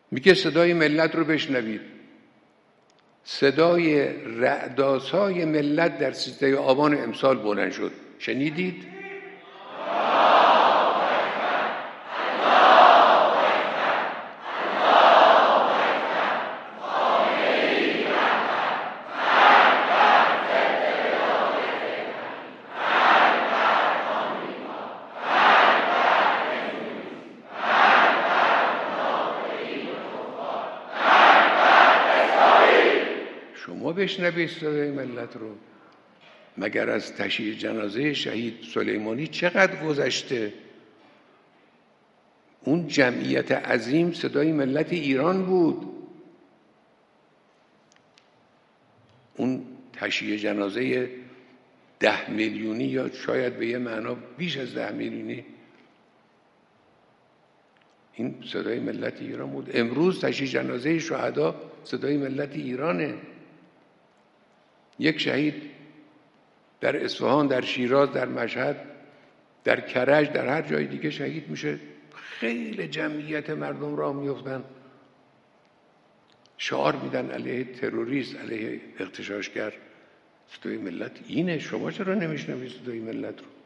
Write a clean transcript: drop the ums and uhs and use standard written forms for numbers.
میگه صدای ملت رو بشنوید. صدای رعدآسای ملت در 13 آبان امسال بلند شد. شنیدید؟ شما بشنوید صدای ملت رو. مگر از تشییع جنازه شهید سلیمانی چقدر گذشته؟ اون جمعیت عظیم صدای ملت ایران بود. اون تشییع جنازه 10 میلیونی یا شاید به یه معنا بیش از 10 میلیونی، این صدای ملت ایران بود. امروز تشییع جنازه شهدا صدای ملت ایرانه. یک شهید در اصفهان، در شیراز، در مشهد، در کرج، در هر جای دیگه شهید میشه، خیلی جمعیت مردم راه میفتن، شعار میدن علیه تروریست، علیه اغتشاشگر. صدای ملت اینه. شما چرا نمیشنوید صدای ملت رو؟